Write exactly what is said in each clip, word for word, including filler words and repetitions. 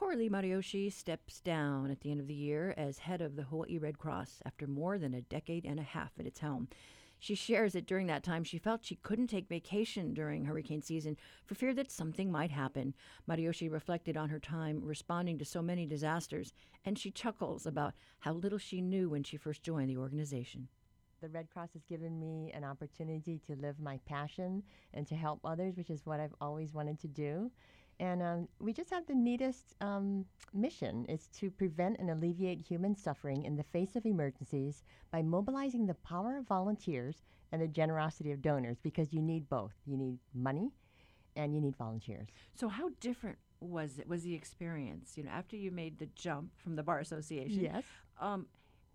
Coralie Mariyoshi steps down at the end of the year as head of the Hawaii Red Cross after more than a decade and a half at its helm. She shares that during that time she felt she couldn't take vacation during hurricane season for fear that something might happen. Mariyoshi reflected on her time responding to so many disasters, and she chuckles about how little she knew when she first joined the organization. The Red Cross has given me an opportunity to live my passion and to help others, which is what I've always wanted to do. And um, we just have the neatest um, mission. It's to prevent and alleviate human suffering in the face of emergencies by mobilizing the power of volunteers and the generosity of donors, because you need both. You need money and you need volunteers. So how different was it, was the experience, you know, after you made the jump from the Bar Association? Yes. Um,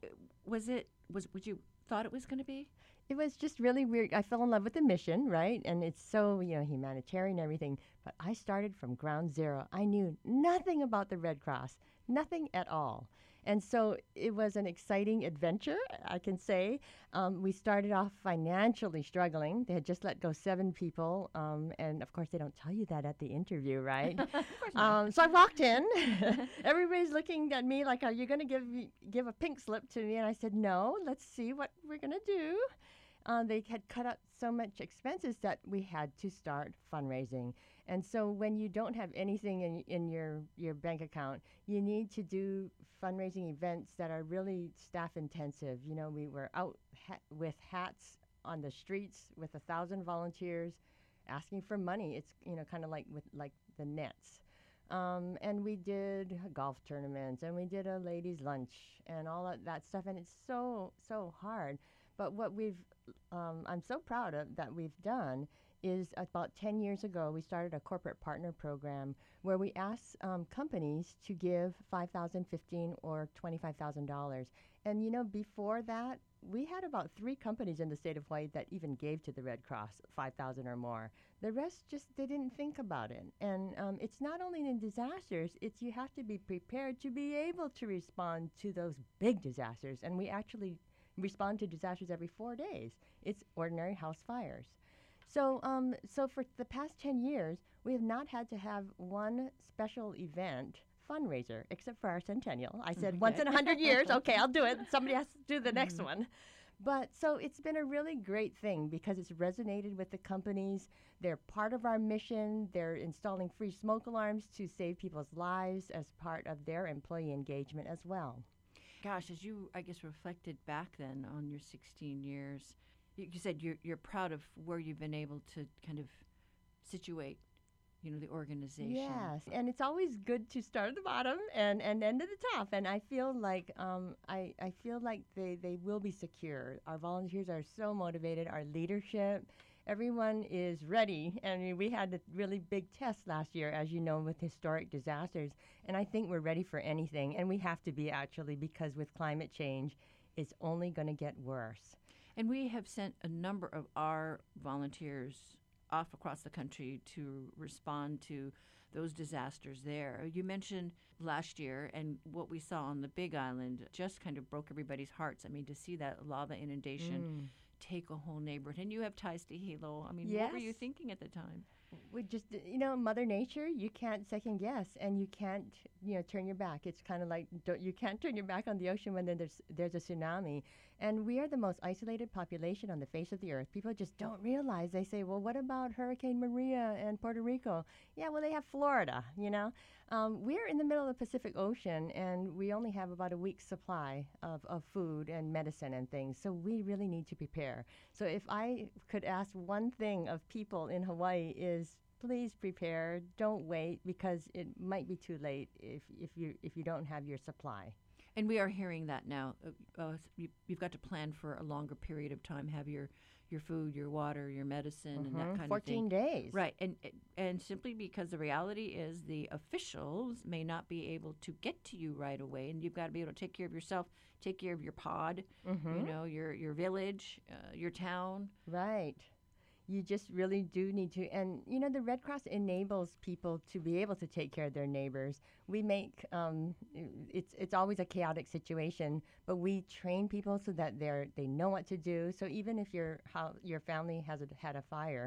was it, was, would you thought it was going to be? It was just really weird. I fell in love with the mission, right? And it's so, you know, humanitarian and everything. But I started from ground zero. I knew nothing about the Red Cross, nothing at all. And so it was an exciting adventure, I can say. Um, we started off financially struggling. They had just let go seven people. Um, and of course, they don't tell you that at the interview, right? Of course not. Um, so I walked in. Everybody's looking at me like, are you going to give me, give a pink slip to me? And I said, no, let's see what we're going to do. Uh, they had cut out so much expenses that we had to start fundraising. And so when you don't have anything in, in your, your bank account, you need to do fundraising events that are really staff intensive. You know, we were out ha- with hats on the streets with a thousand volunteers asking for money. It's, you know, kind of like with like the Nets. Um, and we did golf tournaments and we did a ladies' lunch and all of that stuff. And it's so, so hard. But what we've, um, I'm so proud of that we've done is about ten years ago, we started a corporate partner program where we asked um, companies to give five thousand dollars, fifteen thousand dollars, or twenty-five thousand dollars. And, you know, before that, we had about three companies in the state of Hawaii that even gave to the Red Cross five thousand dollars or more. The rest just, they didn't think about it. And um, it's not only in disasters, it's you have to be prepared to be able to respond to those big disasters. And we actually respond to disasters every four days. It's ordinary house fires. So, um, so for the past ten years, we have not had to have one special event fundraiser, except for our centennial. I said, Okay. once in a hundred years, okay, I'll do it. Somebody has to do the next one. But so it's been a really great thing because it's resonated with the companies. They're part of our mission. They're installing free smoke alarms to save people's lives as part of their employee engagement as well. Gosh, as you, I guess, reflected back then on your sixteen years, you, you said you're you're proud of where you've been able to kind of situate, you know, the organization. Yes, and it's always good to start at the bottom and, and end at the top. And I feel like um, I I feel like they, they will be secure. Our volunteers are so motivated. Our leadership. Everyone is ready. I mean, we had a really big test last year, as you know, with historic disasters. And I think we're ready for anything. And we have to be, actually, because with climate change, it's only going to get worse. And we have sent a number of our volunteers off across the country to respond to those disasters there. You mentioned last year, and what we saw on the Big Island just kind of broke everybody's hearts. I mean, to see that lava inundation mm. take a whole neighborhood. And you have ties to Hilo. I mean, yes. What were you thinking at the time? We just, you know, Mother Nature, you can't second guess, and you can't, you know, turn your back. It's kind of like don't, you can't turn your back on the ocean when there's there's a tsunami. And we are the most isolated population on the face of the earth. People just don't realize. They say, well, what about Hurricane Maria and Puerto Rico? Yeah, well, they have Florida, you know. Um, we're in the middle of the Pacific Ocean, and we only have about a week's supply of, of food and medicine and things. So we really need to prepare. So if I could ask one thing of people in Hawaii is, please prepare. Don't wait, because it might be too late if if you if you don't have your supply. And we are hearing that now. Uh, uh, you, you've got to plan for a longer period of time. Have your your food, your water, your medicine, Mm-hmm. and that kind fourteen of thing. Fourteen days. Right, and and simply because the reality is the officials may not be able to get to you right away, and you've got to be able to take care of yourself, take care of your pod, Mm-hmm. you know, your your village, uh, your town. Right. You just really do need to. And, you know, the Red Cross enables people to be able to take care of their neighbors. We make, um, it's it's always a chaotic situation, but we train people so that they're they know what to do. So even if your how your family has a, had a fire,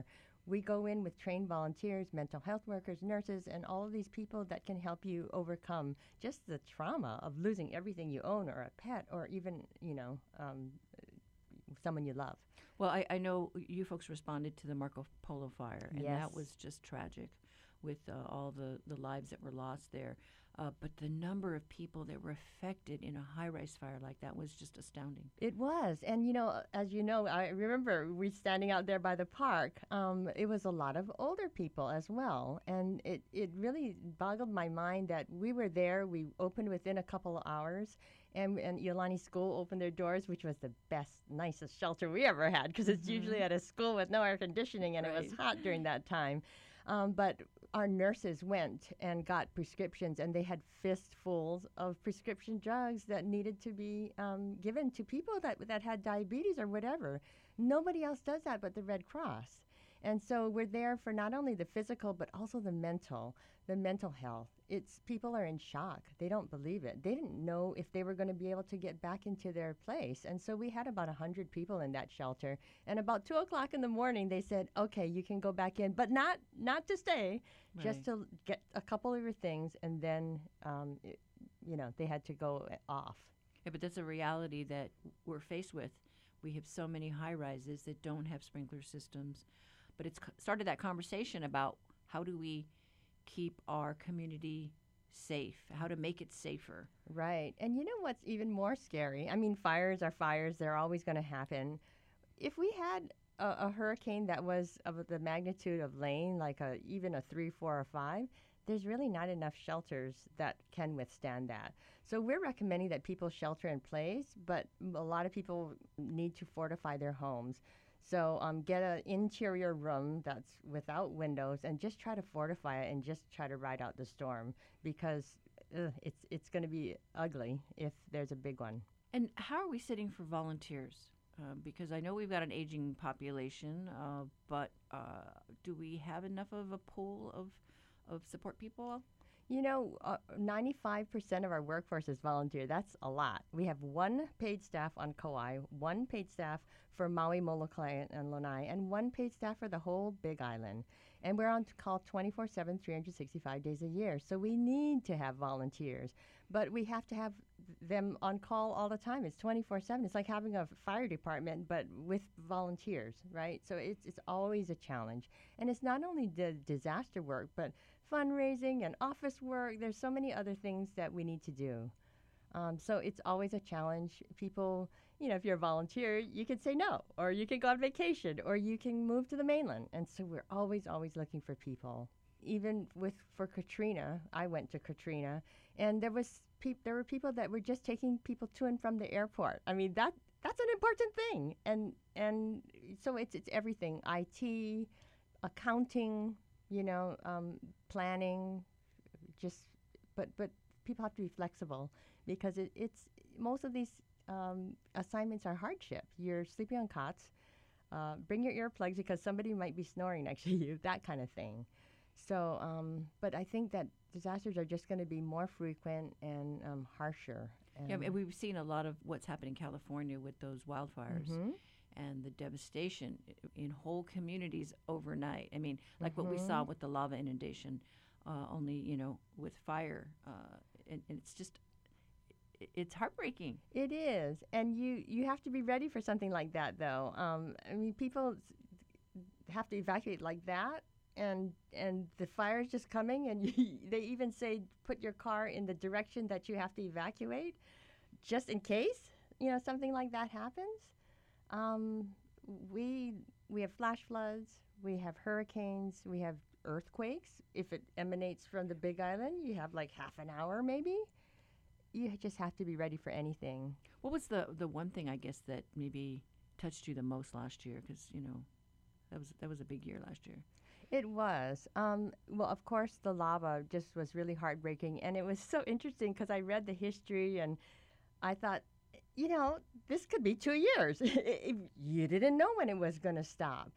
we go in with trained volunteers, mental health workers, nurses, and all of these people that can help you overcome just the trauma of losing everything you own or a pet or even, you know, um, someone you love. Well, I, I know you folks responded to the Marco Polo fire, and Yes. that was just tragic with uh, all the, the lives that were lost there. Uh, but the number of people that were affected in a high-rise fire like that was just astounding. It was. And, you know, as you know, I remember we standing out there by the park. Um, it was a lot of older people as well. And it, it really boggled my mind that we were there. We opened within a couple of hours. And, and Iolani School opened their doors, which was the best, nicest shelter we ever had, because it's Mhm. usually at a school with no air conditioning, and it was Right. hot during that time. Um, but our nurses went and got prescriptions, and they had fistfuls of prescription drugs that needed to be um, given to people that, that had diabetes or whatever. Nobody else does that but the Red Cross. And so we're there for not only the physical, but also the mental, the mental health. It's people are in shock. They don't believe it. They didn't know if they were going to be able to get back into their place. And so we had about one hundred people in that shelter. And about two o'clock in the morning, they said, okay, you can go back in, but not not to stay, just Right. to get a couple of your things. And then, um, it, you know, they had to go uh, off. Yeah, but that's a reality that we're faced with. We have so many high-rises that don't have sprinkler systems. But it's c- started that conversation about how do we keep our community safe, how to make it safer. Right. And you know what's even more scary? I mean, fires are fires. They're always going to happen. If we had a, a hurricane that was of the magnitude of Lane, like a, even a three, four, or five, there's really not enough shelters that can withstand that. So we're recommending that people shelter in place, but a lot of people need to fortify their homes. So um, get an interior room that's without windows and just try to fortify it and just try to ride out the storm, because ugh, it's it's going to be ugly if there's a big one. And how are we sitting for volunteers? Uh, because I know we've got an aging population, uh, but uh, do we have enough of a pool of, of support people? You know, uh, ninety-five percent of our workforce is volunteer. That's a lot. We have one paid staff on Kauai, one paid staff for Maui, Molokai, and Lanai, and one paid staff for the whole Big Island. And we're on call twenty-four seven, three hundred sixty-five days a year. So we need to have volunteers, but we have to have them on call all the time. It's twenty-four seven. It's like having a fire department, but with volunteers, right? So it's, it's always a challenge. And it's not only the disaster work, but fundraising and office work. There's so many other things that we need to do. Um, so it's always a challenge. People, you know, if you're a volunteer, you can say no, or you can go on vacation, or you can move to the mainland. And so we're always, always looking for people. Even with for Katrina, I went to Katrina, and there was peop- there were people that were just taking people to and from the airport. I mean, that that's an important thing. And and so it's it's everything: I T, accounting, you know, um, planning, just but but people have to be flexible, because it, it's most of these um, assignments are hardship. You're sleeping on cots. Uh, bring your earplugs because somebody might be snoring next to you. That kind of thing. So, um, but I think that disasters are just going to be more frequent and um, harsher. And Yeah, and we've seen a lot of what's happened in California with those wildfires. Mhm. And the devastation i- in whole communities overnight. I mean, like what we saw with the lava inundation, uh, only, you know, with fire. Uh, and, and it's just, i- it's heartbreaking. It is, and you you have to be ready for something like that, though. Um, I mean, people s- have to evacuate like that, and and the fire's just coming, and you, they even say put your car in the direction that you have to evacuate, just in case, you know, something like that happens. Um, we we have flash floods, we have hurricanes, we have earthquakes. If it emanates from the Big Island, you have like half an hour, maybe. You just have to be ready for anything. What was the, the one thing, I guess, that maybe touched you the most last year? Because, you know, that was, that was a big year last year. It was. Um, well, of course, the lava just was really heartbreaking. And it was so interesting because I read the history and I thought, you know, this could be two years. It- it- you didn't know when it was going to stop.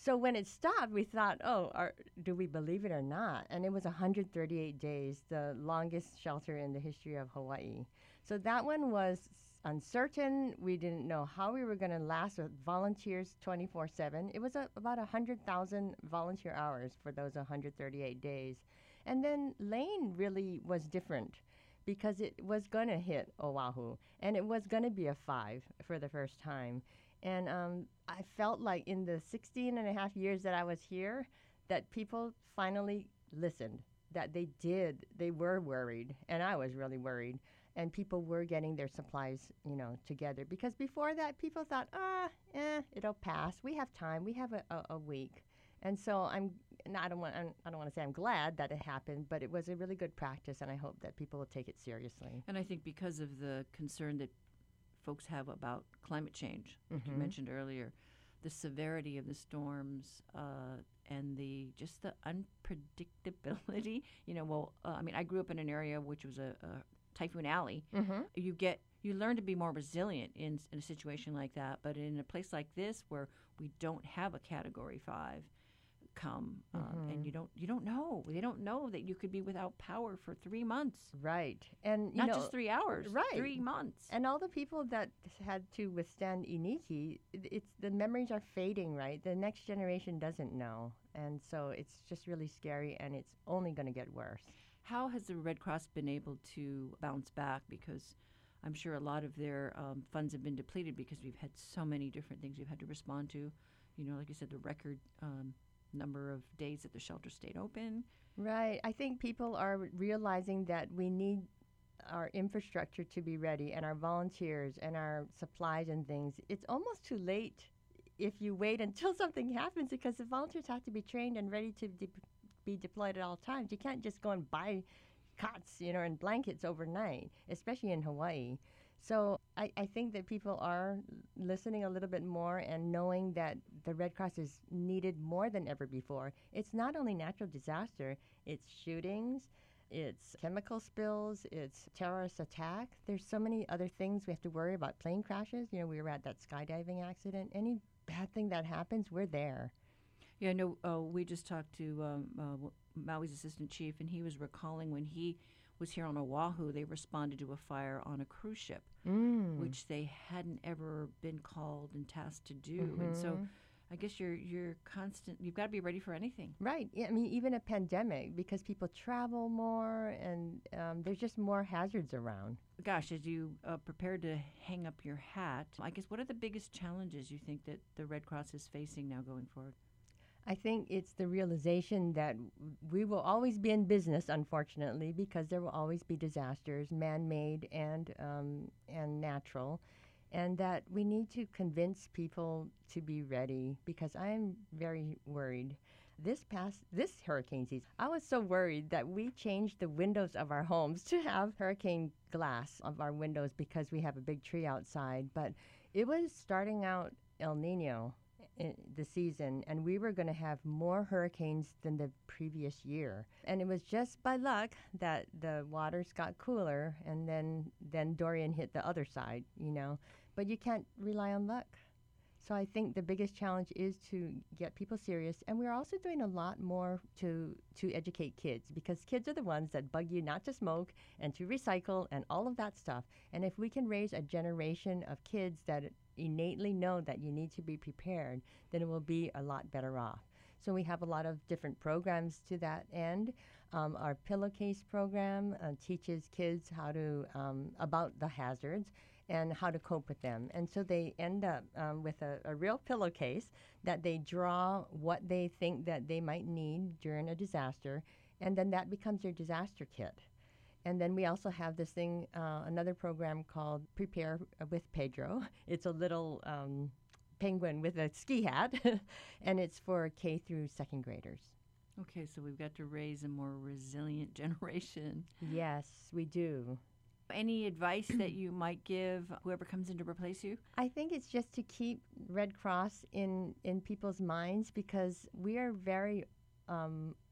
So when it stopped, we thought, oh, are, do we believe it or not? And it was one hundred thirty-eight days, the longest shelter in the history of Hawaii. So that one was uncertain. We didn't know how we were going to last with volunteers twenty-four seven. It was a, about one hundred thousand volunteer hours for those one hundred thirty-eight days. And then Lane really was different because it was going to hit Oahu, and it was going to be a five for the first time. And um, I felt like in the sixteen and a half years that I was here, that people finally listened, that they did, they were worried, and I was really worried. And people were getting their supplies, you know, together. Because before that, people thought, ah, eh, it'll pass. We have time. We have a, a, a week. And so I'm, and I don't want, I'm, I don't want to say I'm glad that it happened, but it was a really good practice, and I hope that people will take it seriously. And I think because of the concern that folks have about climate change, like Mhm. you mentioned earlier, the severity of the storms uh, and the just the unpredictability. You know, well, uh, I mean, I grew up in an area which was a, a typhoon alley. Mm-hmm. You get you learn to be more resilient in, in a situation like that. But in a place like this, where we don't have a Category Five come, um, Mhm. and you don't you don't know they don't know that you could be without power for three months, Right. And, you not know, just three hours, right. three months. and all the people that had to withstand Iniki, it- it's the memories are fading, right? The next generation doesn't know. And so it's just really scary, and it's only going to get worse. How has the Red Cross been able to bounce back? Because I'm sure a lot of their um, funds have been depleted because we've had so many different things we've had to respond to. You know, like you said, the record um, number of days that the shelter stayed open. Right. I think people are realizing that we need our infrastructure to be ready, and our volunteers and our supplies and things. It's almost too late if you wait until something happens, because the volunteers have to be trained and ready to de- be deployed at all times. You can't just go and buy cots, you know, and blankets overnight, especially in Hawaii. So I, I think that people are listening a little bit more and knowing that the Red Cross is needed more than ever before. It's not only natural disaster, it's shootings, it's chemical spills, it's terrorist attack. There's so many other things we have to worry about. Plane crashes, you know, we were at that skydiving accident. Any bad thing that happens, we're there. Yeah, no, uh, we just talked to um, uh, Maui's assistant chief, and he was recalling when he was here on Oahu, they responded to a fire on a cruise ship, Mm. which they hadn't ever been called and tasked to do. And so Mhm. I guess you're you're constant. You've got to be ready for anything. Right. Yeah, I mean, even a pandemic, because people travel more, and um, there's just more hazards around. Gosh, as you uh, prepare to hang up your hat, I guess what are the biggest challenges you think that the Red Cross is facing now going forward? I think it's the realization that w- we will always be in business, unfortunately, because there will always be disasters, man-made and um, and natural, and that we need to convince people to be ready. Because I'm very worried. This past this hurricane season, I was so worried that we changed the windows of our homes to have hurricane glass of our windows because we have a big tree outside. But it was starting out El Nino in the season, and we were going to have more hurricanes than the previous year. And it was just by luck that the waters got cooler, and then then Dorian hit the other side, you know. But you can't rely on luck. So I think the biggest challenge is to get people serious, and we're also doing a lot more to to educate kids, because kids are the ones that bug you not to smoke and to recycle and all of that stuff. And if we can raise a generation of kids that innately know that you need to be prepared, then it will be a lot better off. So we have a lot of different programs to that end. Um, our pillowcase program uh, teaches kids how to um, about the hazards and how to cope with them. And so they end up um, with a, a real pillowcase that they draw what they think that they might need during a disaster, and then that becomes their disaster kit. And then we also have this thing, uh, another program called Prepare with Pedro. It's a little um, penguin with a ski hat, and it's for K through second graders. Okay, so we've got to raise a more resilient generation. Yes, we do. Any advice that you might give whoever comes in to replace you? I think it's just to keep Red Cross in, in people's minds, because we are very um,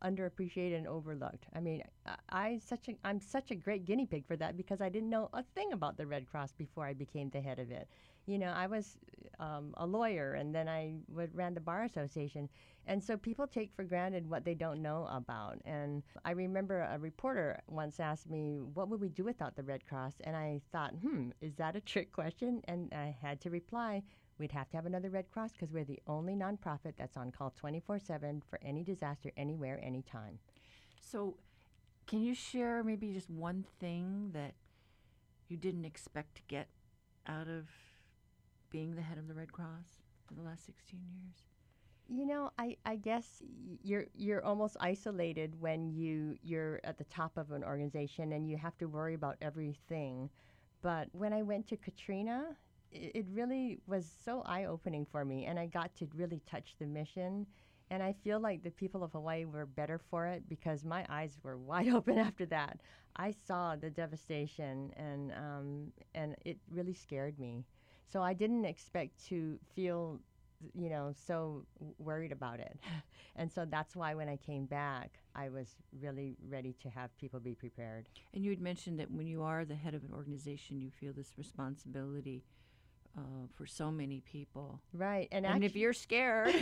underappreciated and overlooked. I mean, I, I such a I'm such a great guinea pig for that because I didn't know a thing about the Red Cross before I became the head of it. You know, I was um, a lawyer, and then I would, ran the Bar Association. And so people take for granted what they don't know about. And I remember a reporter once asked me, what would we do without the Red Cross? And I thought, hmm, is that a trick question? And I had to reply, we'd have to have another Red Cross because we're the only nonprofit that's on call twenty-four seven for any disaster, anywhere, anytime. So, can you share maybe just one thing that you didn't expect to get out of being the head of the Red Cross for the last sixteen years? You know, I, I guess y- you're you're almost isolated when you you're at the top of an organization and you have to worry about everything. But when I went to Katrina, it, it really was so eye-opening for me, and I got to really touch the mission. And I feel like the people of Hawaii were better for it because my eyes were wide open after that. I saw the devastation, and um, and it really scared me. So I didn't expect to feel, you know, so w- worried about it. And so that's why when I came back, I was really ready to have people be prepared. And you had mentioned that when you are the head of an organization, you feel this responsibility uh, for so many people. Right. And, And if actu- you're scared,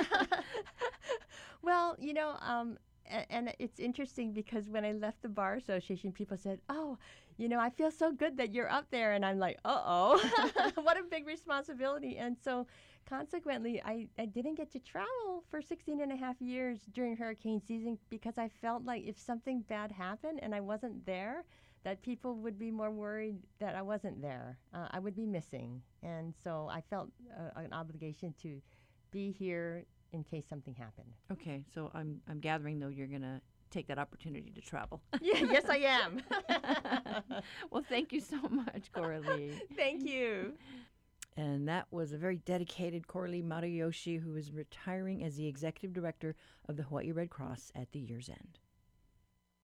well, you know, um, and, and it's interesting because when I left the Bar Association, people said, oh, you know, I feel so good that you're up there. And I'm like, uh-oh, what a big responsibility. And so consequently, I, I didn't get to travel for sixteen and a half years during hurricane season because I felt like if something bad happened and I wasn't there, that people would be more worried that I wasn't there. Uh, I would be missing. And so I felt uh, an obligation to be here in case something happened. okay, so I'm I'm gathering though you're gonna take that opportunity to travel. Yeah, yes, I am. Well, thank you so much, Coralie. Thank you. And that was a very dedicated Coralie Matayoshi, who is retiring as the executive director of the Hawaii Red Cross at the year's end.